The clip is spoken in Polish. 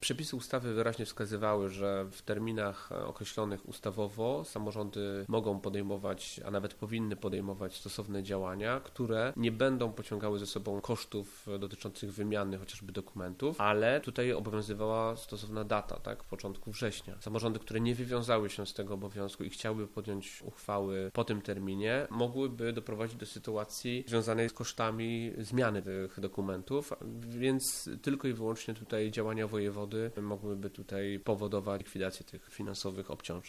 Przepisy ustawy wyraźnie wskazywały, że w terminach określonych ustawowo samorządy mogą podejmować, a nawet powinny podejmować stosowne działania, które nie będą pociągały ze sobą kosztów dotyczących wymiany chociażby dokumentów, ale tutaj obowiązywała stosowna data, tak, w początku września. Samorządy, które nie wywiązały się z tego obowiązku i chciałyby podjąć uchwały po tym terminie, mogłyby doprowadzić do sytuacji związanej z kosztami zmiany tych dokumentów, więc tylko i wyłącznie tutaj działania wojewody mogłyby tutaj powodować likwidację tych finansowych obciążeń.